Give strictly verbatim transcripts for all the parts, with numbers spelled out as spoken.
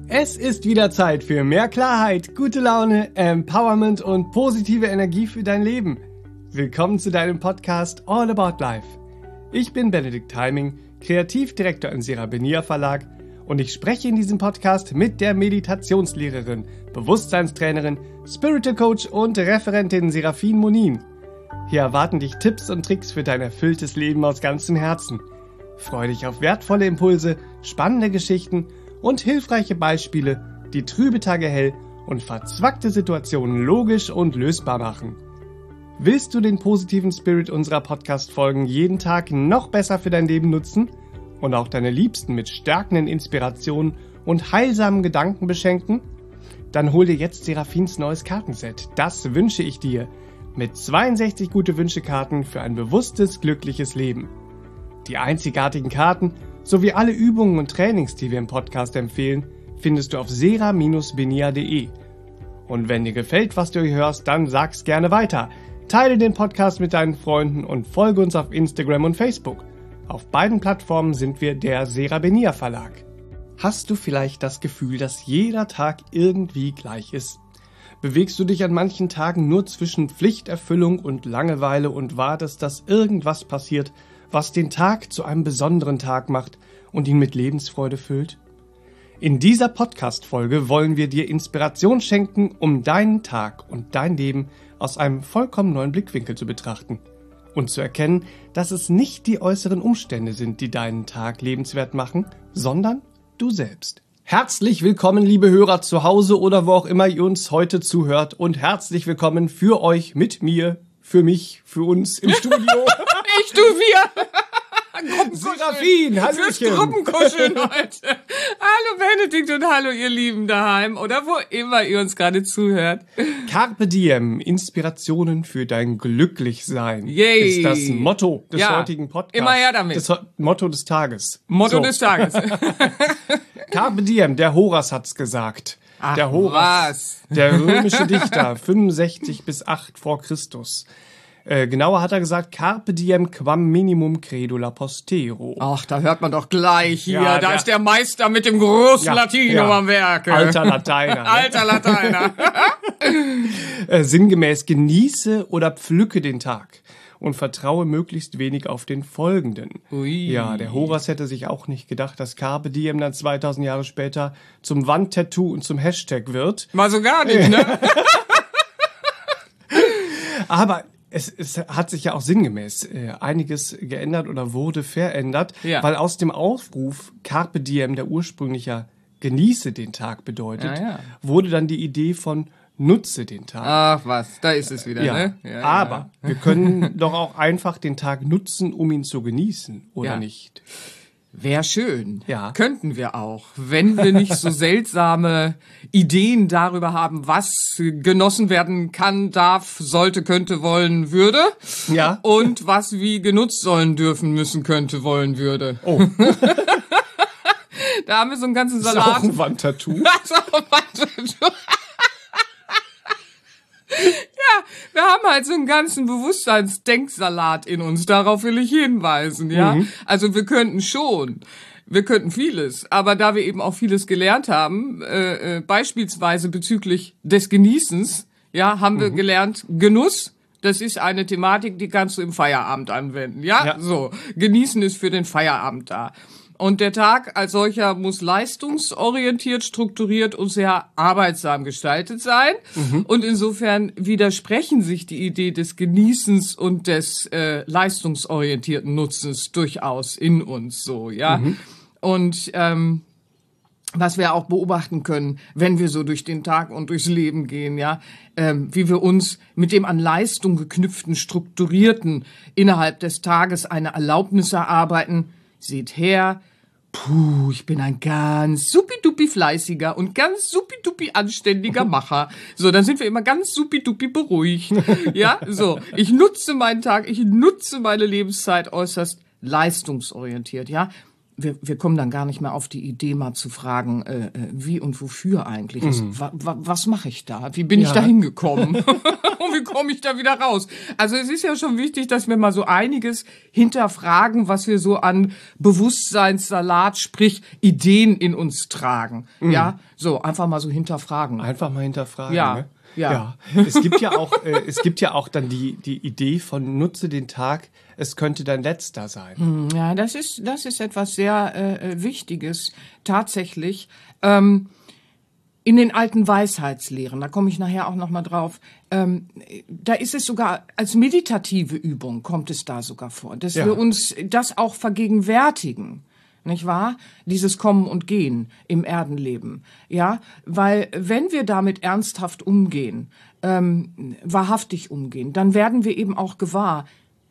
Es ist wieder Zeit für mehr Klarheit, gute Laune, Empowerment und positive Energie für dein Leben. Willkommen zu deinem Podcast All About Life. Ich bin Benedikt Heiming, Kreativdirektor im Serabenia Verlag und ich spreche in diesem Podcast mit der Meditationslehrerin, Bewusstseinstrainerin, Spiritual Coach und Referentin Serafin Monin. Hier erwarten dich Tipps und Tricks für dein erfülltes Leben aus ganzem Herzen. Freue dich auf wertvolle Impulse, spannende Geschichten und hilfreiche Beispiele, die trübe Tage hell und verzwackte Situationen logisch und lösbar machen. Willst du den positiven Spirit unserer Podcast-Folgen jeden Tag noch besser für dein Leben nutzen und auch deine Liebsten mit stärkenden Inspirationen und heilsamen Gedanken beschenken? Dann hol dir jetzt Serafins neues Kartenset. Das wünsche ich dir. Mit zweiundsechzig gute Wünschekarten für ein bewusstes, glückliches Leben. Die einzigartigen Karten sowie alle Übungen und Trainings, die wir im Podcast empfehlen, findest du auf sera Bindestrich benia punkt de. Und wenn dir gefällt, was du hier hörst, dann sag's gerne weiter. Teile den Podcast mit deinen Freunden und folge uns auf Instagram und Facebook. Auf beiden Plattformen sind wir der Serabenia Verlag. Hast du vielleicht das Gefühl, dass jeder Tag irgendwie gleich ist? Bewegst du dich an manchen Tagen nur zwischen Pflichterfüllung und Langeweile und wartest, dass irgendwas passiert, was den Tag zu einem besonderen Tag macht und ihn mit Lebensfreude füllt? In dieser Podcast-Folge wollen wir dir Inspiration schenken, um deinen Tag und dein Leben aus einem vollkommen neuen Blickwinkel zu betrachten und zu erkennen, dass es nicht die äußeren Umstände sind, die deinen Tag lebenswert machen, sondern du selbst. Herzlich willkommen, liebe Hörer zu Hause oder wo auch immer ihr uns heute zuhört und herzlich willkommen für euch, mit mir, für mich, für uns im Studio. Ich, du, wir. Serafin, Hallöchen. Fürs Gruppenkuscheln heute. Hallo Benedikt und hallo ihr Lieben daheim oder wo immer ihr uns gerade zuhört. Carpe Diem, Inspirationen für dein Glücklichsein. Yay. Ist das Motto des ja, heutigen Podcasts. Immer her damit. Das Motto des Tages. Motto so. des Tages. Carpe Diem, der Horaz hat's gesagt. Ach, der Horaz, was? Der römische Dichter, fünfundsechzig bis acht vor Christus. Äh, genauer hat er gesagt, Carpe diem quam minimum credula postero. Ach, da hört man doch gleich hier. Ja, da der, ist der Meister mit dem großen ja, Latino ja. am Werke. Alter Lateiner. Ne? Alter Lateiner. äh, sinngemäß, genieße oder pflücke den Tag und vertraue möglichst wenig auf den folgenden. Ui. Ja, der Horaz hätte sich auch nicht gedacht, dass Carpe diem dann zweitausend Jahre später zum Wandtattoo und zum Hashtag wird. Mal so gar nicht, ne? Aber Es, es hat sich ja auch sinngemäß äh, einiges geändert oder wurde verändert, ja. weil aus dem Aufruf Carpe Diem, der ursprünglich ja genieße den Tag bedeutet, ja, ja. wurde dann die Idee von nutze den Tag. Ach was, da ist es wieder, ja. ne? Ja, Aber ja. wir können doch auch einfach den Tag nutzen, um ihn zu genießen, oder ja. nicht? Wäre schön. Ja. Könnten wir auch, wenn wir nicht so seltsame Ideen darüber haben, was genossen werden kann, darf, sollte, könnte, wollen, würde. Ja. Und was wie genutzt sollen, dürfen, müssen, könnte, wollen, würde. Oh. Da haben wir so einen ganzen Das ist Salat. auch ein Wandtattoo. Das ist auch ein Wandtattoo. Ja, wir haben halt so einen ganzen Bewusstseinsdenksalat in uns. Darauf will ich hinweisen, ja. Mhm. Also wir könnten schon, wir könnten vieles, aber da wir eben auch vieles gelernt haben, äh, äh, beispielsweise bezüglich des Genießens, ja, haben wir mhm. gelernt, Genuss, das ist eine Thematik, die kannst du im Feierabend anwenden, ja? ja. So, Genießen ist für den Feierabend da. Und der Tag als solcher muss leistungsorientiert, strukturiert und sehr arbeitsam gestaltet sein. Mhm. Und insofern widersprechen sich die Idee des Genießens und des äh, leistungsorientierten Nutzens durchaus in uns so, ja. Mhm. Und ähm, was wir auch beobachten können, wenn wir so durch den Tag und durchs Leben gehen, ja, ähm, wie wir uns mit dem an Leistung geknüpften, strukturierten innerhalb des Tages eine Erlaubnis erarbeiten. Seht her, puh, ich bin ein ganz supidupi fleißiger und ganz supidupi anständiger Macher. So, dann sind wir immer ganz supidupi beruhigt. Ja, so, ich nutze meinen Tag, ich nutze meine Lebenszeit äußerst leistungsorientiert, ja. wir, wir kommen dann gar nicht mehr auf die Idee, mal zu fragen, äh, wie und wofür eigentlich. Mhm. Was, wa, was mache ich da? Wie bin ja. ich da hingekommen? Und wie komme ich da wieder raus? Also es ist ja schon wichtig, dass wir mal so einiges hinterfragen, was wir so an Bewusstseinssalat, sprich Ideen in uns tragen. Mhm. Ja, so einfach mal so hinterfragen. Einfach mal hinterfragen. Ja. Ne? Ja. ja, es gibt ja auch, äh, es gibt ja auch dann die die Idee von nutze den Tag, es könnte dein letzter sein. Ja, das ist das ist etwas sehr äh, Wichtiges tatsächlich. Ähm, in den alten Weisheitslehren, da komme ich nachher auch noch mal drauf. Ähm, da ist es sogar als meditative Übung kommt es da sogar vor, dass ja. wir uns das auch vergegenwärtigen. Nicht wahr? Dieses Kommen und Gehen im Erdenleben. Ja, weil wenn wir damit ernsthaft umgehen, ähm, wahrhaftig umgehen, dann werden wir eben auch gewahr,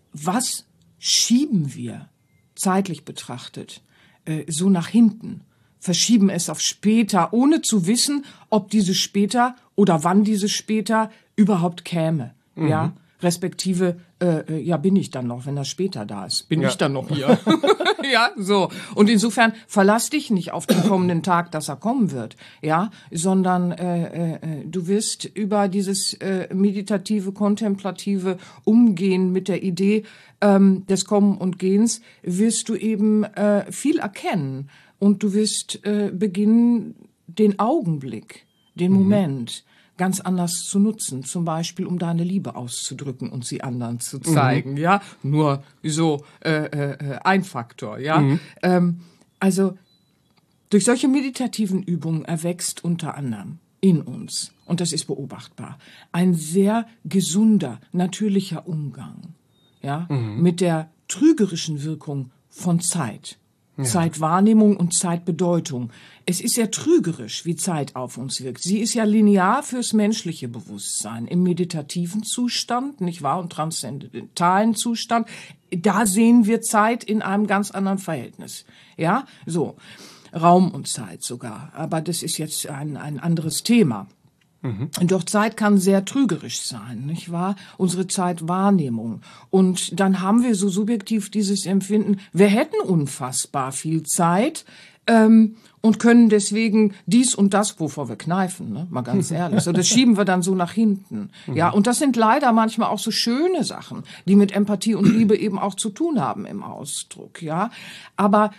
was schieben wir, zeitlich betrachtet, äh, so nach hinten, verschieben es auf später, ohne zu wissen, ob dieses später oder wann dieses später überhaupt käme. Mhm. Ja, respektive, äh, ja, bin ich dann noch, wenn das später da ist? Bin ja. ich dann noch hier? Ja, so. Und insofern verlass dich nicht auf den kommenden Tag, dass er kommen wird, ja, sondern äh, äh, du wirst über dieses äh, meditative, kontemplative Umgehen mit der Idee ähm, des Kommen und Gehens, wirst du eben äh, viel erkennen und du wirst äh, beginnen, den Augenblick, den mhm. Moment ganz anders zu nutzen, zum Beispiel um deine Liebe auszudrücken und sie anderen zu zeigen, mhm. ja, nur so äh, äh, ein Faktor, ja. Mhm. Ähm, also durch solche meditativen Übungen erwächst unter anderem in uns, und das ist beobachtbar, ein sehr gesunder, natürlicher Umgang, ja, mhm. mit der trügerischen Wirkung von Zeit. Ja. Zeitwahrnehmung und Zeitbedeutung. Es ist ja trügerisch, wie Zeit auf uns wirkt. Sie ist ja linear fürs menschliche Bewusstsein. Im meditativen Zustand, nicht wahr, und transzendentalen Zustand, da sehen wir Zeit in einem ganz anderen Verhältnis. Ja, so. Raum und Zeit sogar. Aber das ist jetzt ein, ein anderes Thema. Mhm. Doch Zeit kann sehr trügerisch sein, nicht wahr? Unsere Zeitwahrnehmung. Und dann haben wir so subjektiv dieses Empfinden, wir hätten unfassbar viel Zeit ähm, und können deswegen dies und das, wovor wir kneifen, ne? Mal ganz ehrlich. So, das schieben wir dann so nach hinten. Mhm. Ja, und das sind leider manchmal auch so schöne Sachen, die mit Empathie und Liebe eben auch zu tun haben im Ausdruck. Ja, aber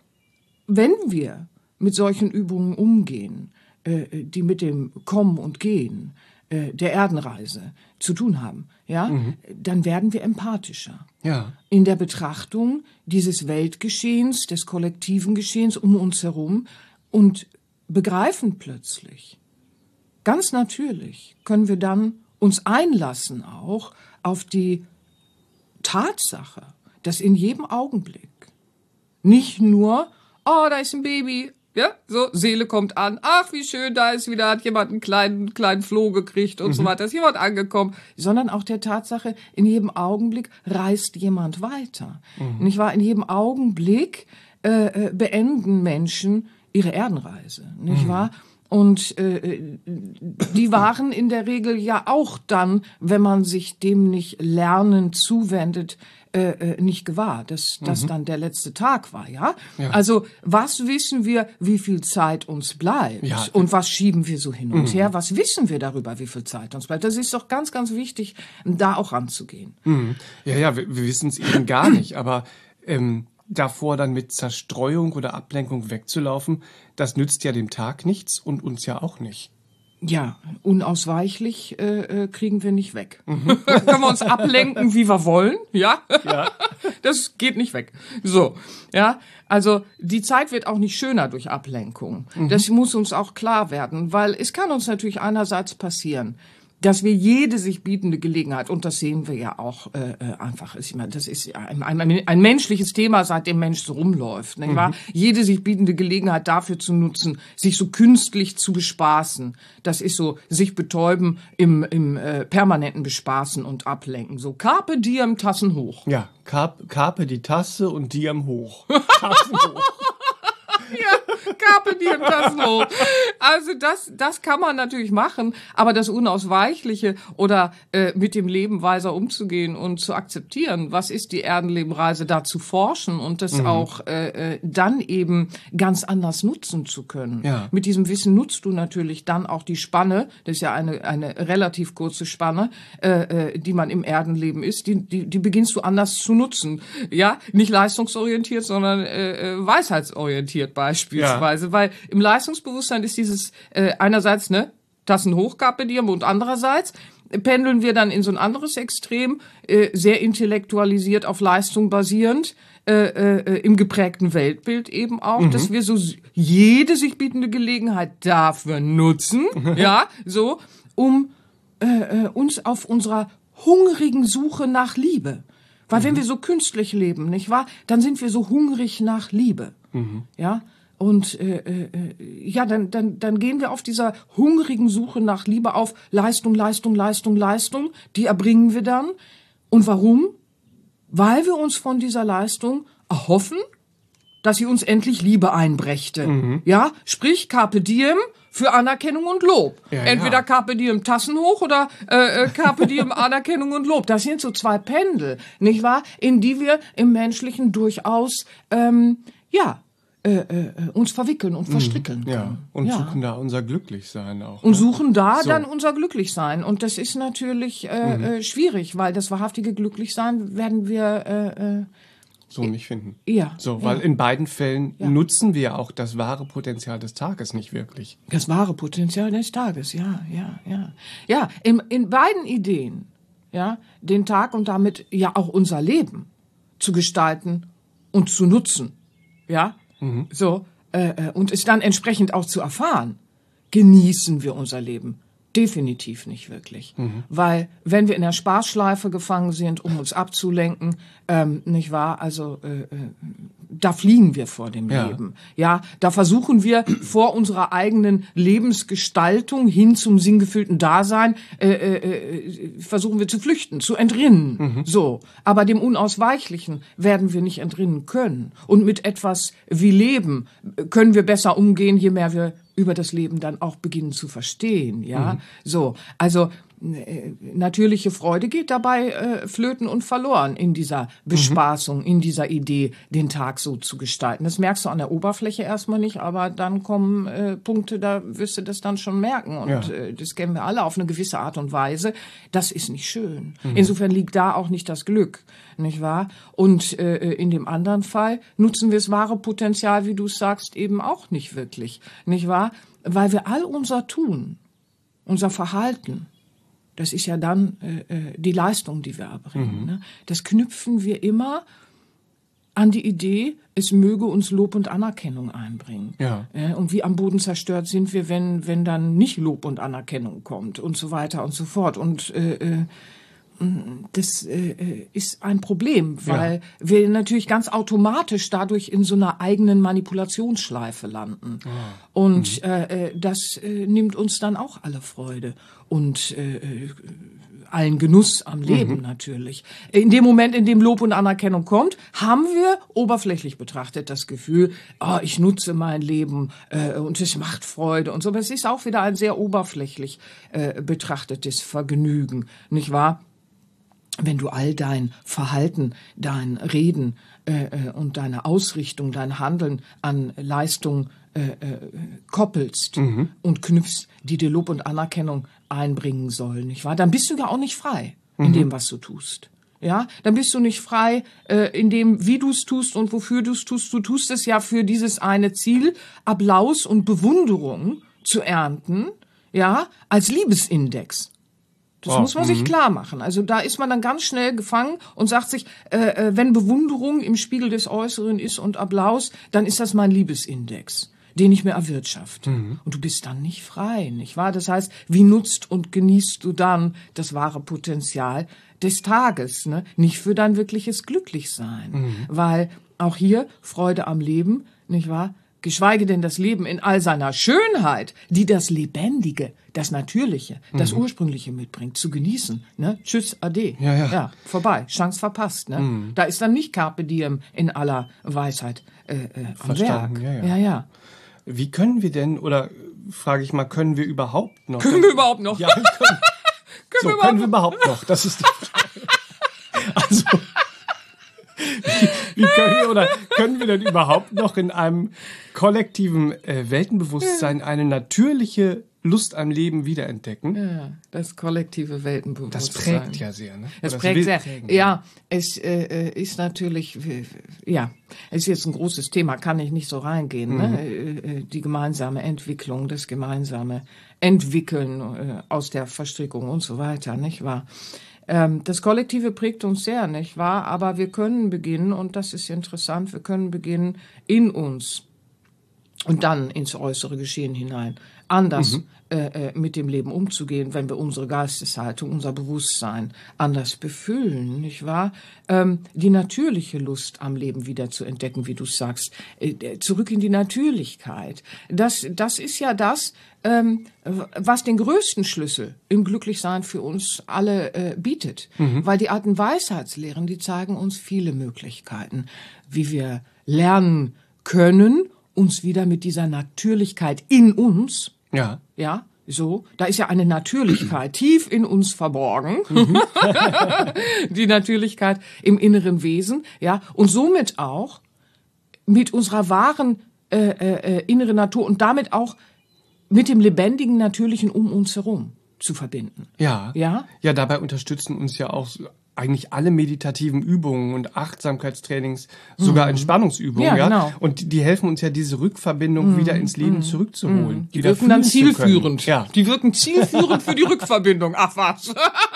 wenn wir mit solchen Übungen umgehen, die mit dem Kommen und Gehen äh, der Erdenreise zu tun haben, ja, mhm. dann werden wir empathischer. Ja. In der Betrachtung dieses Weltgeschehens, des kollektiven Geschehens um uns herum und begreifen plötzlich, ganz natürlich können wir dann uns einlassen auch auf die Tatsache, dass in jedem Augenblick nicht nur, oh, da ist ein Baby, ja, so, Seele kommt an. Ach, wie schön, da ist wieder, hat jemand einen kleinen, kleinen Floh gekriegt und mhm. so weiter. Ist jemand angekommen. Sondern auch der Tatsache, in jedem Augenblick reist jemand weiter. Mhm. Nicht wahr? In jedem Augenblick äh, beenden Menschen ihre Erdenreise. Nicht mhm. wahr? Und äh, die waren in der Regel ja auch dann, wenn man sich dem nicht lernend zuwendet, äh, nicht gewahr, dass das mhm. dann der letzte Tag war, ja? ja? Also was wissen wir, wie viel Zeit uns bleibt? Ja. Und was schieben wir so hin und mhm. her? Was wissen wir darüber, wie viel Zeit uns bleibt? Das ist doch ganz, ganz wichtig, da auch ranzugehen. Mhm. Ja, ja, wir, wir wissen es eben gar nicht, aber ähm, davor dann mit Zerstreuung oder Ablenkung wegzulaufen, das nützt ja dem Tag nichts und uns ja auch nicht. Ja, unausweichlich äh, kriegen wir nicht weg. Mhm. Können wir uns ablenken, wie wir wollen, ja? Ja. Das geht nicht weg. So, ja, also die Zeit wird auch nicht schöner durch Ablenkung. Mhm. Das muss uns auch klar werden, weil es kann uns natürlich einerseits passieren, dass wir jede sich bietende Gelegenheit, und das sehen wir ja auch äh, einfach, ich meine, das ist ein, ein, ein menschliches Thema, seit dem Mensch so rumläuft, nicht wahr? Mhm. Jede sich bietende Gelegenheit dafür zu nutzen, sich so künstlich zu bespaßen, das ist so sich betäuben im, im äh, permanenten Bespaßen und Ablenken, so Carpe diem, Tassen hoch. Ja, Carpe, Carpe die Tasse und diem hoch. Tassen hoch. Ja, Carpe diem, Tassen hoch. Also das, das kann man natürlich machen, aber das Unausweichliche oder äh, mit dem Leben weiser umzugehen und zu akzeptieren, was ist die Erdenlebenreise, da zu forschen und das mhm. auch äh, dann eben ganz anders nutzen zu können. Ja. Mit diesem Wissen nutzt du natürlich dann auch die Spanne, das ist ja eine eine relativ kurze Spanne, äh, die man im Erdenleben ist, die, die, die beginnst du anders zu nutzen. Ja, nicht leistungsorientiert, sondern äh, weisheitsorientiert beispielsweise, ja. Weil im Leistungsbewusstsein ist dieses äh, einerseits ne Tassen hoch Carpe Diem und andererseits pendeln wir dann in so ein anderes Extrem, äh, sehr intellektualisiert auf Leistung basierend, äh, äh, im geprägten Weltbild eben auch, mhm. dass wir so jede sich bietende Gelegenheit dafür nutzen, ja, so, um äh, uns auf unserer hungrigen Suche nach Liebe. Weil mhm. wenn wir so künstlich leben, nicht wahr, dann sind wir so hungrig nach Liebe, mhm. ja. Und äh, äh, ja, dann, dann, dann gehen wir auf dieser hungrigen Suche nach Liebe auf Leistung, Leistung, Leistung, Leistung. Die erbringen wir dann. Und warum? Weil wir uns von dieser Leistung erhoffen, dass sie uns endlich Liebe einbrächte. Mhm. Ja, sprich Carpe Diem für Anerkennung und Lob. Ja, Entweder ja. Carpe Diem Tassen hoch oder äh, Carpe Diem Anerkennung und Lob. Das sind so zwei Pendel, nicht wahr? In die wir im Menschlichen durchaus, ähm, ja, Äh, äh, uns verwickeln und verstrickeln können. Ja, und ja. suchen da unser Glücklichsein auch. Und ne? suchen da so. dann unser Glücklichsein. Und das ist natürlich äh, mhm. äh, schwierig, weil das wahrhaftige Glücklichsein werden wir äh, äh, so nicht finden. Ja. So, weil ja. in beiden Fällen ja. nutzen wir auch das wahre Potenzial des Tages nicht wirklich. Das wahre Potenzial des Tages, ja, ja, ja. Ja, in, in beiden Ideen, ja, den Tag und damit ja auch unser Leben zu gestalten und zu nutzen, ja. Mhm. So, äh, und es dann entsprechend auch zu erfahren, genießen wir unser Leben definitiv nicht wirklich. Mhm. Weil, wenn wir in der Spaßschleife gefangen sind, um uns abzulenken, ähm, nicht wahr, also äh, äh, da fliehen wir vor dem ja. Leben. Ja, da versuchen wir vor unserer eigenen Lebensgestaltung hin zum sinngefüllten Dasein, äh, äh, versuchen wir zu flüchten, zu entrinnen. Mhm. So, aber dem Unausweichlichen werden wir nicht entrinnen können. Und mit etwas wie Leben können wir besser umgehen, je mehr wir über das Leben dann auch beginnen zu verstehen, ja. Mhm. So, also äh, natürliche Freude geht dabei äh, flöten und verloren in dieser Bespaßung, mhm. in dieser Idee, den Tag so zu gestalten. Das merkst du an der Oberfläche erstmal nicht, aber dann kommen äh, Punkte, da wirst du das dann schon merken. Und ja. äh, das kennen wir alle auf eine gewisse Art und Weise. Das ist nicht schön. Mhm. Insofern liegt da auch nicht das Glück, nicht wahr? Und äh, in dem anderen Fall nutzen wir das wahre Potenzial, wie du es sagst, eben auch nicht wirklich, nicht wahr? Weil wir all unser Tun, unser Verhalten, das ist ja dann äh, die Leistung, die wir erbringen. Mhm. Ne? Das knüpfen wir immer an die Idee, es möge uns Lob und Anerkennung einbringen. Ja. Äh, und wie am Boden zerstört sind wir, wenn wenn dann nicht Lob und Anerkennung kommt und so weiter und so fort. Und äh, das äh, ist ein Problem, weil ja. wir natürlich ganz automatisch dadurch in so einer eigenen Manipulationsschleife landen. Oh. Und mhm. äh, das äh, nimmt uns dann auch alle Freude und äh, allen Genuss am Leben mhm. natürlich. In dem Moment, in dem Lob und Anerkennung kommt, haben wir oberflächlich betrachtet das Gefühl, oh, ich nutze mein Leben äh, und es macht Freude und so. Aber es ist auch wieder ein sehr oberflächlich äh, betrachtetes Vergnügen, nicht wahr? Wenn du all dein Verhalten, dein Reden äh, und deine Ausrichtung, dein Handeln an Leistung äh, äh, koppelst mhm. und knüpfst, die dir Lob und Anerkennung einbringen sollen, nicht wahr? Dann bist du ja auch nicht frei in mhm. dem, was du tust. Ja, dann bist du nicht frei äh, in dem, wie du es tust und wofür du es tust. Du tust es ja für dieses eine Ziel, Applaus und Bewunderung zu ernten, ja, als Liebesindex. Das oh, muss man sich klar machen. Also da ist man dann ganz schnell gefangen und sagt sich, äh, wenn Bewunderung im Spiegel des Äußeren ist und Applaus, dann ist das mein Liebesindex, den ich mir erwirtschafte. Mhm. Und du bist dann nicht frei, nicht wahr? Das heißt, wie nutzt und genießt du dann das wahre Potenzial des Tages, ne? Nicht für dein wirkliches Glücklichsein. Mhm. Weil auch hier Freude am Leben, nicht wahr? Geschweige denn das Leben in all seiner Schönheit, die das Lebendige, das Natürliche, das mhm. Ursprüngliche mitbringt, zu genießen. Ne? Tschüss, ade. Ja, ja. ja, vorbei, Chance verpasst. Ne? Mhm. Da ist dann nicht Carpe Diem in aller Weisheit äh, äh, am Verstanden. Werk. Ja, ja. ja, ja. Wie können wir denn, oder frage ich mal, können wir überhaupt noch? Können wir überhaupt noch? Ja, können, können, so, wir, können überhaupt wir überhaupt noch? Das ist die Frage. Also, wie, wie können wir oder können wir denn überhaupt noch in einem kollektiven äh, Weltenbewusstsein eine natürliche Lust am Leben wiederentdecken? Ja, das kollektive Weltenbewusstsein. Das prägt ja sehr, ne? Das Oder prägt sehr. prägen. Ja, es äh, ist natürlich, ja, es ist jetzt ein großes Thema, kann ich nicht so reingehen. Mhm. Ne? Äh, die gemeinsame Entwicklung, das gemeinsame Entwickeln äh, aus der Verstrickung und so weiter, nicht wahr? Ähm, das Kollektive prägt uns sehr, nicht wahr? Aber wir können beginnen, und das ist interessant, wir können beginnen in uns und dann ins äußere Geschehen hinein anders mhm. äh, mit dem Leben umzugehen, wenn wir unsere Geisteshaltung, unser Bewusstsein anders befüllen, nicht wahr? Ähm, die natürliche Lust am Leben wieder zu entdecken, wie du sagst, äh, zurück in die Natürlichkeit. Das, das ist ja das, ähm, was den größten Schlüssel im Glücklichsein für uns alle äh, bietet. Mhm. Weil die alten Weisheitslehren, die zeigen uns viele Möglichkeiten, wie wir lernen können, uns wieder mit dieser Natürlichkeit in uns, ja, ja, so, da ist ja eine Natürlichkeit tief in uns verborgen, mhm. die Natürlichkeit im inneren Wesen, ja, und somit auch mit unserer wahren äh, äh, inneren Natur und damit auch mit dem lebendigen Natürlichen um uns herum zu verbinden. Ja, ja, ja, dabei unterstützen uns ja auch eigentlich alle meditativen Übungen und Achtsamkeitstrainings, sogar mhm. Entspannungsübungen, ja, ja, genau. Und die, die helfen uns ja, diese Rückverbindung mhm. wieder ins Leben zurückzuholen. Mhm. Die wirken dann zielführend. Ja. Die wirken zielführend für die Rückverbindung. Ach was.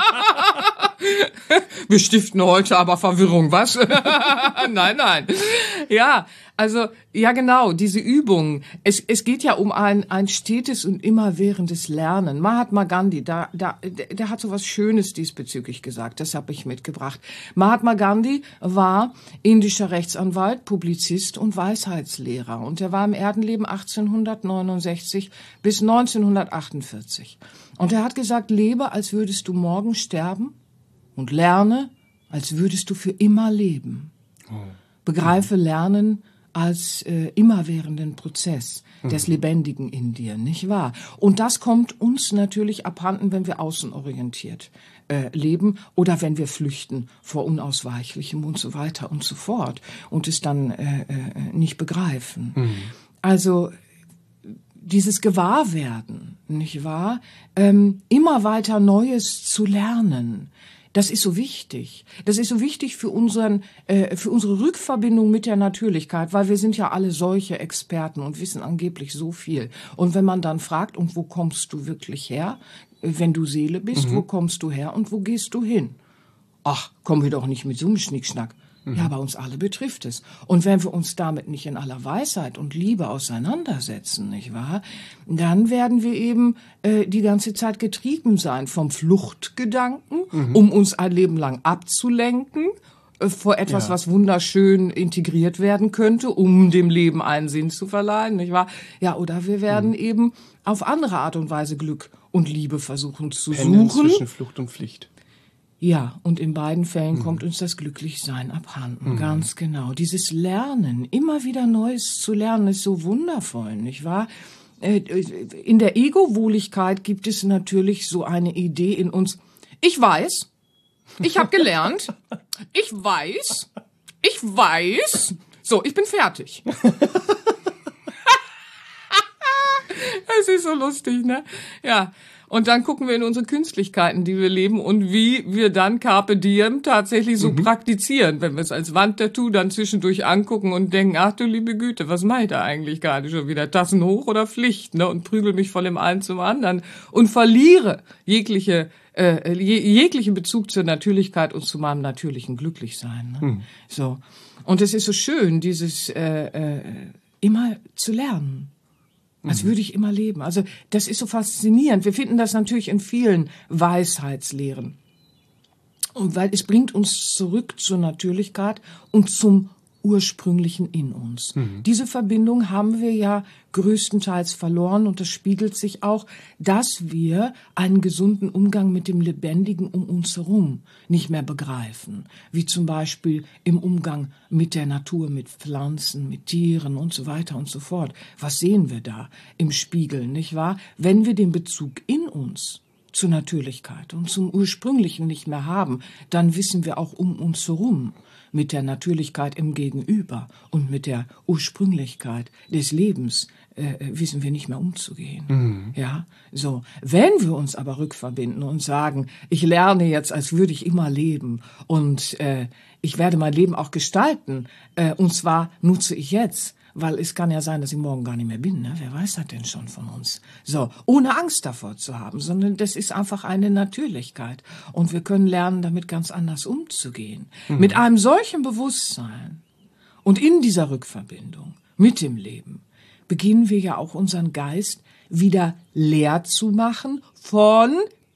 Wir stiften heute aber Verwirrung, was? Nein, nein. Ja, also, ja genau, diese Übungen. Es, es geht ja um ein, ein stetes und immerwährendes Lernen. Mahatma Gandhi, da, da, der hat so was Schönes diesbezüglich gesagt, das habe ich mitgebracht. Mahatma Gandhi war indischer Rechtsanwalt, Publizist und Weisheitslehrer. Und er war im Erdenleben achtzehnhundertneunundsechzig bis neunzehnhundertachtundvierzig. Und er hat gesagt, lebe, als würdest du morgen sterben. Und lerne, als würdest du für immer leben. Oh. Begreife Lernen als äh, immerwährenden Prozess des Lebendigen in dir, nicht wahr? Und das kommt uns natürlich abhanden, wenn wir außenorientiert äh, leben oder wenn wir flüchten vor Unausweichlichem und so weiter und so fort und es dann äh, äh, nicht begreifen. Mhm. Also dieses Gewahrwerden, nicht wahr? Ähm, immer weiter Neues zu lernen. Das ist so wichtig. Das ist so wichtig für unseren, äh, für unsere Rückverbindung mit der Natürlichkeit, weil wir sind ja alle solche Experten und wissen angeblich so viel. Und wenn man dann fragt, und wo kommst du wirklich her? Wenn du Seele bist, mhm. wo kommst du her und wo gehst du hin? Ach, kommen wir doch nicht mit so einem Schnickschnack. Mhm. Ja, aber uns alle betrifft es. Und wenn wir uns damit nicht in aller Weisheit und Liebe auseinandersetzen, nicht wahr, dann werden wir eben äh, die ganze Zeit getrieben sein vom Fluchtgedanken, mhm. um uns ein Leben lang abzulenken äh, vor etwas, ja. was wunderschön integriert werden könnte, um dem Leben einen Sinn zu verleihen, nicht wahr? Ja, oder wir werden mhm. eben auf andere Art und Weise Glück und Liebe versuchen zu Pendeln suchen. Zwischen Flucht und Pflicht. Ja, und in beiden Fällen mhm. kommt uns das Glücklichsein abhanden, mhm. ganz genau. Dieses Lernen, immer wieder Neues zu lernen, ist so wundervoll, nicht wahr? In der Ego-Wohligkeit gibt es natürlich so eine Idee in uns. Ich weiß, ich habe gelernt, ich weiß, ich weiß, so, ich bin fertig. Das ist so lustig, ne? Ja. Und dann gucken wir in unsere Künstlichkeiten, die wir leben und wie wir dann Carpe Diem tatsächlich so mhm. praktizieren, wenn wir es als Wandtattoo dann zwischendurch angucken und denken, ach du liebe Güte, was mache ich da eigentlich gerade schon wieder? Tassen hoch oder Pflicht, ne? Und prügel mich von dem einen zum anderen und verliere jegliche, äh, jeglichen Bezug zur Natürlichkeit und zu meinem natürlichen Glücklichsein. Ne? Mhm. So. Und es ist so schön, dieses äh, äh, immer zu lernen. Als würde ich immer leben. Also das ist so faszinierend. Wir finden das natürlich in vielen Weisheitslehren. Und weil es bringt uns zurück zur Natürlichkeit und zum Ursprünglichen in uns. Mhm. Diese Verbindung haben wir ja größtenteils verloren und das spiegelt sich auch, dass wir einen gesunden Umgang mit dem Lebendigen um uns herum nicht mehr begreifen. Wie zum Beispiel im Umgang mit der Natur, mit Pflanzen, mit Tieren und so weiter und so fort. Was sehen wir da im Spiegel, nicht wahr? Wenn wir den Bezug in uns zur Natürlichkeit und zum Ursprünglichen nicht mehr haben, dann wissen wir auch um uns herum mit der Natürlichkeit im Gegenüber und mit der Ursprünglichkeit des Lebens äh, wissen wir nicht mehr umzugehen. Mhm. Ja, so. Wenn wir uns aber rückverbinden und sagen, ich lerne jetzt, als würde ich immer leben und äh, ich werde mein Leben auch gestalten, äh, und zwar nutze ich jetzt, weil es kann ja sein, dass ich morgen gar nicht mehr bin. Ne? Wer weiß das denn schon von uns? So, ohne Angst davor zu haben, sondern das ist einfach eine Natürlichkeit. Und wir können lernen, damit ganz anders umzugehen. Mhm. Mit einem solchen Bewusstsein und in dieser Rückverbindung mit dem Leben beginnen wir ja auch unseren Geist wieder leer zu machen von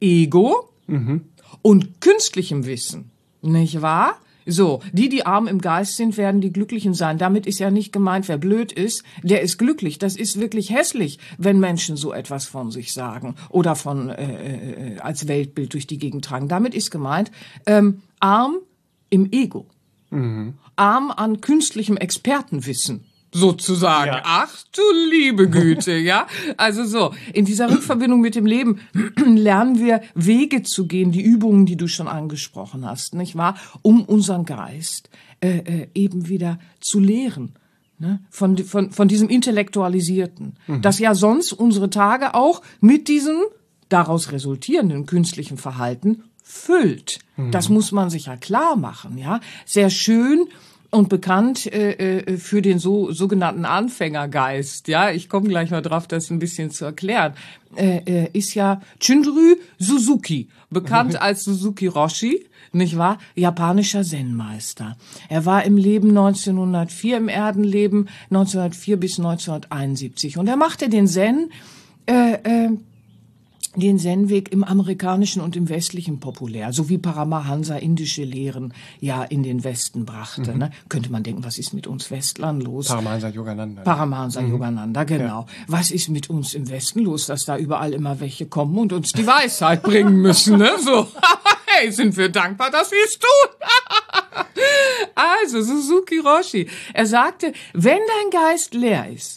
Ego mhm. und künstlichem Wissen. Nicht wahr? So, die, die arm im Geist sind, werden die Glücklichen sein. Damit ist ja nicht gemeint, wer blöd ist, der ist glücklich. Das ist wirklich hässlich, wenn Menschen so etwas von sich sagen oder von äh, äh, als Weltbild durch die Gegend tragen. Damit ist gemeint, ähm, arm im Ego, mhm. arm an künstlichem Expertenwissen. Sozusagen. Ja. Ach du liebe Güte, ja. Also so, in dieser Rückverbindung mit dem Leben lernen wir Wege zu gehen, die Übungen, die du schon angesprochen hast, nicht wahr? Um unseren Geist äh, äh, eben wieder zu lehren. Ne? Von, von, von diesem Intellektualisierten. Mhm. Das ja sonst unsere Tage auch mit diesem daraus resultierenden künstlichen Verhalten füllt. Mhm. Das muss man sich ja klar machen, ja. Sehr schön und bekannt äh, für den so sogenannten Anfängergeist, ja, ich komme gleich mal drauf, das ein bisschen zu erklären, äh, äh, ist ja Shunryu Suzuki, bekannt als Suzuki Roshi, nicht wahr? Japanischer Zen-Meister. Er war im Leben neunzehnhundertvier, im Erdenleben neunzehnhundertvier bis neunzehnhunderteinundsiebzig und er machte den Zen äh, äh, den Zen-Weg im amerikanischen und im westlichen populär, so wie Paramahansa indische Lehren ja in den Westen brachte. Mhm. Ne? Könnte man denken, was ist mit uns Westlern los? Paramahansa Yogananda. Paramahansa mhm. Yogananda, genau. Ja. Was ist mit uns im Westen los, dass da überall immer welche kommen und uns die Weisheit bringen müssen? Ne? So, hey, sind wir dankbar, dass sie es tun. Also, Suzuki Roshi, er sagte, wenn dein Geist leer ist,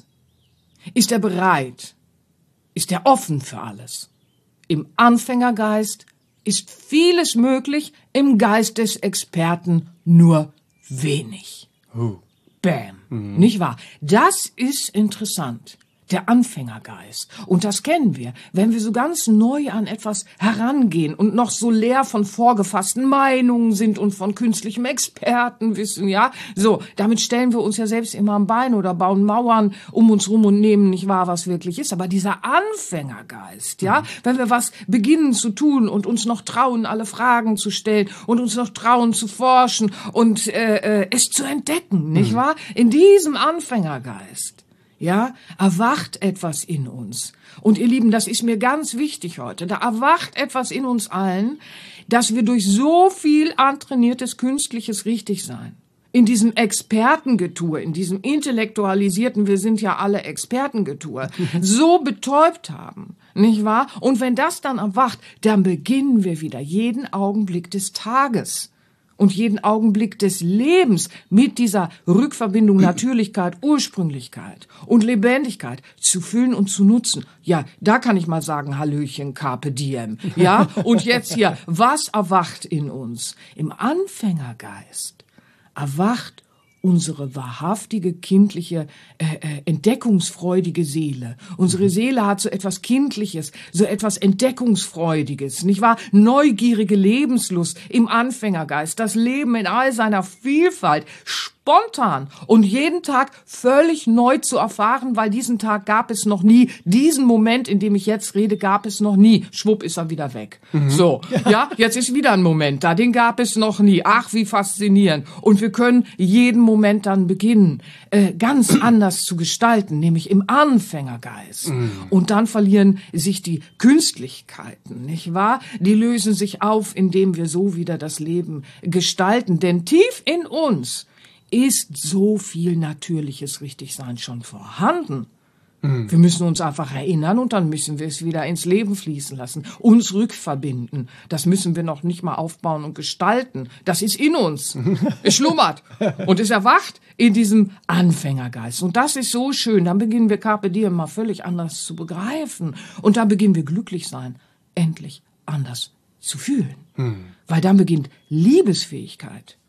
ist er bereit, ist er offen für alles. Im Anfängergeist ist vieles möglich, im Geist des Experten nur wenig. Uh. Bam. Mhm. Nicht wahr? Das ist interessant. Der Anfängergeist. Und das kennen wir, wenn wir so ganz neu an etwas herangehen und noch so leer von vorgefassten Meinungen sind und von künstlichem Expertenwissen, ja. So, damit stellen wir uns ja selbst immer am Bein oder bauen Mauern um uns rum und nehmen nicht wahr, was wirklich ist. Aber dieser Anfängergeist, ja, mhm. wenn wir was beginnen zu tun und uns noch trauen, alle Fragen zu stellen und uns noch trauen zu forschen und äh, äh, es zu entdecken, nicht mhm. wahr? In diesem Anfängergeist, ja, erwacht etwas in uns. Und ihr Lieben, das ist mir ganz wichtig heute. Da erwacht etwas in uns allen, dass wir durch so viel antrainiertes künstliches Richtigsein, in diesem Expertengetue, in diesem intellektualisierten, wir sind ja alle Expertengetue, so betäubt haben, nicht wahr? Und wenn das dann erwacht, dann beginnen wir wieder jeden Augenblick des Tages und jeden Augenblick des Lebens mit dieser Rückverbindung Natürlichkeit, Ursprünglichkeit und Lebendigkeit zu füllen und zu nutzen. Ja, da kann ich mal sagen, Hallöchen, Carpe Diem. Ja, und jetzt hier, was erwacht in uns? Im Anfängergeist erwacht unsere wahrhaftige, kindliche, äh, äh, entdeckungsfreudige Seele. Unsere Seele hat so etwas Kindliches, so etwas Entdeckungsfreudiges, nicht wahr? Neugierige Lebenslust im Anfängergeist, das Leben in all seiner Vielfalt, spontan und jeden Tag völlig neu zu erfahren, weil diesen Tag gab es noch nie, diesen Moment, in dem ich jetzt rede, gab es noch nie. Schwupp ist er wieder weg. Mhm. So, ja. ja, jetzt ist wieder ein Moment da, den gab es noch nie. Ach, wie faszinierend. Und wir können jeden Moment dann beginnen, äh, ganz anders zu gestalten, nämlich im Anfängergeist. Mhm. Und dann verlieren sich die Künstlichkeiten, nicht wahr? Die lösen sich auf, indem wir so wieder das Leben gestalten. Denn tief in uns ist so viel natürliches Richtigsein schon vorhanden. Wir müssen uns einfach erinnern und dann müssen wir es wieder ins Leben fließen lassen, uns rückverbinden. Das müssen wir noch nicht mal aufbauen und gestalten. Das ist in uns. Es schlummert und es erwacht in diesem Anfängergeist. Und das ist so schön. Dann beginnen wir Carpe Diem mal völlig anders zu begreifen. Und dann beginnen wir glücklich sein, endlich anders zu fühlen. Hm. Weil dann beginnt Liebesfähigkeit.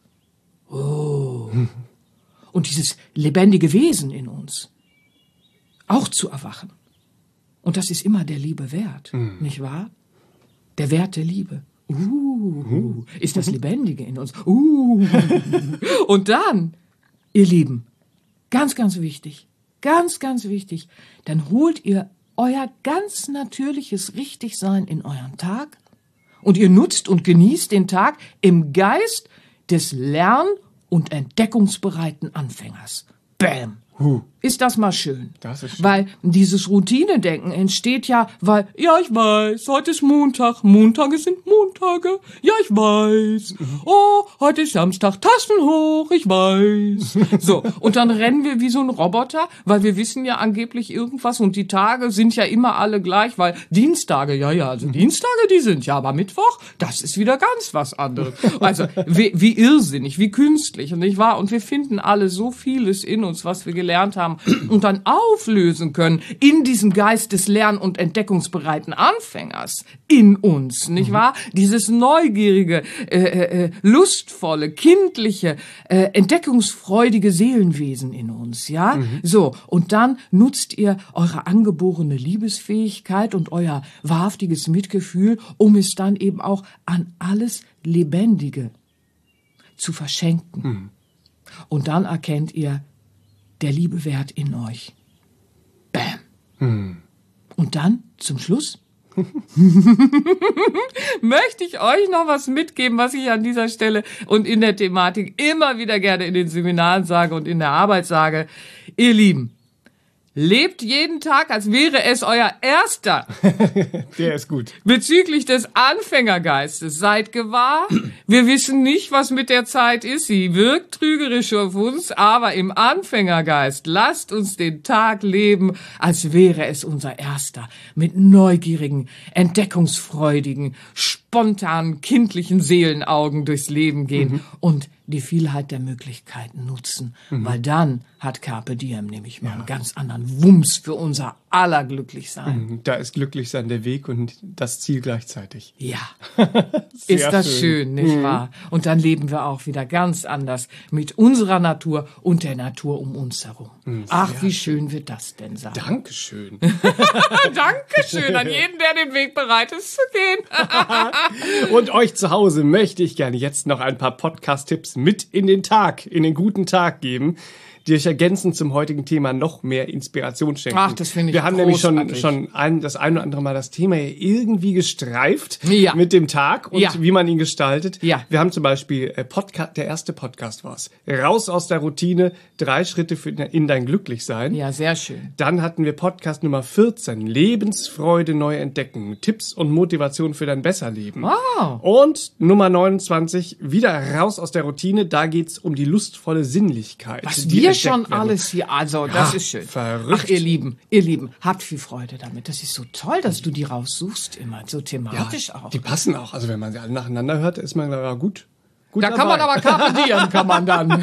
Oh. Hm. Und dieses lebendige Wesen in uns auch zu erwachen. Und das ist immer der Liebe wert, mm. nicht wahr? Der Wert der Liebe. Uh, mm. ist das Lebendige in uns. Uh. Und dann, ihr Lieben, ganz, ganz wichtig, ganz, ganz wichtig, dann holt ihr euer ganz natürliches Richtigsein in euren Tag und ihr nutzt und genießt den Tag im Geist des lern- und entdeckungsbereiten Anfängers. Bam! Huh. Ist das mal schön? Das ist schön. Weil dieses Routinedenken entsteht ja, weil, ja, ich weiß, heute ist Montag, Montage sind Montage, ja, ich weiß, oh, heute ist Samstag, Tassen hoch, ich weiß. So, und dann rennen wir wie so ein Roboter, weil wir wissen ja angeblich irgendwas und die Tage sind ja immer alle gleich, weil Dienstage, ja, ja, also Dienstage, die sind ja, aber Mittwoch, das ist wieder ganz was anderes. Also, wie, wie irrsinnig, wie künstlich, und nicht wahr? Und wir finden alle so vieles in uns, was wir gelernt haben, und dann auflösen können in diesem Geist des lern- und entdeckungsbereiten Anfängers in uns, nicht wahr? Dieses neugierige, äh, äh, lustvolle, kindliche, äh, entdeckungsfreudige Seelenwesen in uns, ja? Mhm. So, und dann nutzt ihr eure angeborene Liebesfähigkeit und euer wahrhaftiges Mitgefühl, um es dann eben auch an alles Lebendige zu verschenken. Mhm. Und dann erkennt ihr, der Liebe Wert in euch. Bam. Hm. Und dann, zum Schluss, möchte ich euch noch was mitgeben, was ich an dieser Stelle und in der Thematik immer wieder gerne in den Seminaren sage und in der Arbeit sage. Ihr Lieben, lebt jeden Tag, als wäre es euer erster. Der ist gut. Bezüglich des Anfängergeistes. Seid gewahr, wir wissen nicht, was mit der Zeit ist. Sie wirkt trügerisch auf uns, aber im Anfängergeist lasst uns den Tag leben, als wäre es unser erster. Mit neugierigen, entdeckungsfreudigen, spontanen, kindlichen Seelenaugen durchs Leben gehen mhm. und die Vielheit der Möglichkeiten nutzen, mhm. weil dann hat Carpe Diem nämlich mal ja. einen ganz anderen Wumms für unser aller Glücklichsein. Da ist Glücklichsein der Weg und das Ziel gleichzeitig. Ja, ist das schön, schön nicht mhm. wahr? Und dann leben wir auch wieder ganz anders mit unserer Natur und der Natur um uns herum. Mhm, Ach, wie schön wird das denn sein? Dankeschön. Dankeschön an jeden, der den Weg bereit ist zu gehen. Und euch zu Hause möchte ich gerne jetzt noch ein paar Podcast-Tipps mit in den Tag, in den guten Tag geben, die euch ergänzend zum heutigen Thema noch mehr Inspiration schenken. Ach, das finde ich Wir haben großartig. nämlich schon, schon ein, das ein oder andere Mal das Thema irgendwie gestreift ja. mit dem Tag und ja. wie man ihn gestaltet. Ja. Wir haben zum Beispiel äh, Podcast, der erste Podcast war's. Raus aus der Routine, drei Schritte für in dein Glücklichsein. Ja, sehr schön. Dann hatten wir Podcast Nummer vierzehn, Lebensfreude neu entdecken, Tipps und Motivation für dein Besserleben. Wow. Und Nummer neunundzwanzig, wieder raus aus der Routine, da geht's um die lustvolle Sinnlichkeit. Was wir schon alles hier, also das ja, ist schön. Verrückt. Ach, ihr Lieben, ihr Lieben, habt viel Freude damit. Das ist so toll, dass du die raussuchst immer, so thematisch ja, auch. Die passen auch, also wenn man sie alle nacheinander hört, ist man ja gut. gut da dabei. kann man aber Carpe Diem, kann man dann.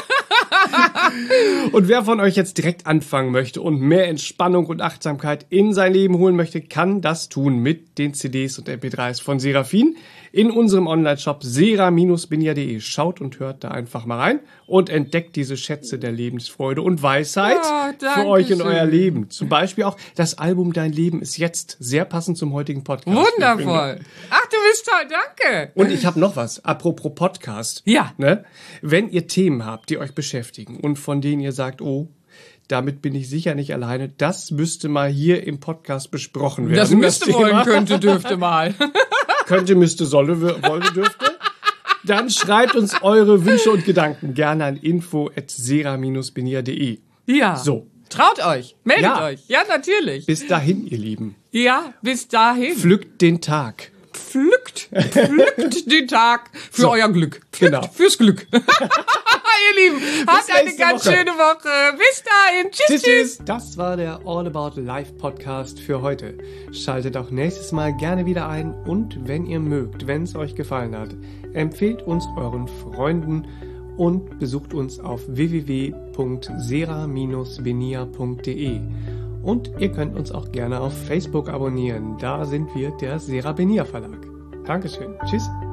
Und wer von euch jetzt direkt anfangen möchte und mehr Entspannung und Achtsamkeit in sein Leben holen möchte, kann das tun mit den C Ds und M P drei s von Seraphin in unserem Online-Shop sera Bindestrich benia punkt de. Schaut und hört da einfach mal rein und entdeckt diese Schätze der Lebensfreude und Weisheit ja, für euch in euer Leben. Zum Beispiel auch das Album Dein Leben ist jetzt, sehr passend zum heutigen Podcast. Wundervoll. Ach, du bist toll, danke. Und ich habe noch was, apropos Podcast. Ja. Ne? Wenn ihr Themen habt, die euch beschäftigen und von denen ihr sagt, oh, damit bin ich sicher nicht alleine, das müsste mal hier im Podcast besprochen werden. Das müsste, das wollen, könnte, dürfte mal. Könnte, müsste, solle, wollte, dürfte. Dann schreibt uns eure Wünsche und Gedanken gerne an info at sera Bindestrich benia punkt de. Ja. So. Traut euch, meldet ja. euch. Ja, natürlich. Bis dahin, ihr Lieben. Ja, bis dahin. Pflückt den Tag. Pflückt, pflückt den Tag für so. euer Glück. Pflückt genau. Fürs Glück. ihr Lieben. Habt eine nächste ganz Woche. schöne Woche. Bis dahin. Tschüss, Tschüss, tschüss. tschüss. Das war der All About Life Podcast für heute. Schaltet auch nächstes Mal gerne wieder ein und wenn ihr mögt, wenn es euch gefallen hat, empfehlt uns euren Freunden und besucht uns auf w w w punkt sera Bindestrich benia punkt de. Und ihr könnt uns auch gerne auf Facebook abonnieren. Da sind wir der Sera Benia Verlag. Dankeschön. Tschüss.